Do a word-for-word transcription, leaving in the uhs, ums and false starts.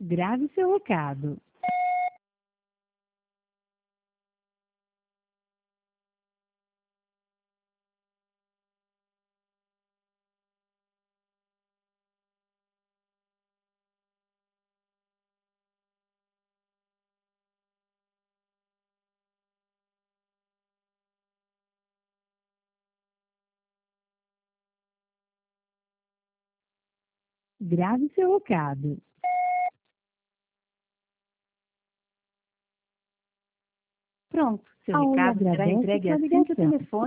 Grave seu recado. Grave seu recado. Pronto, seu A Oi recado será agradece entregue sua assim que o ligação. telefone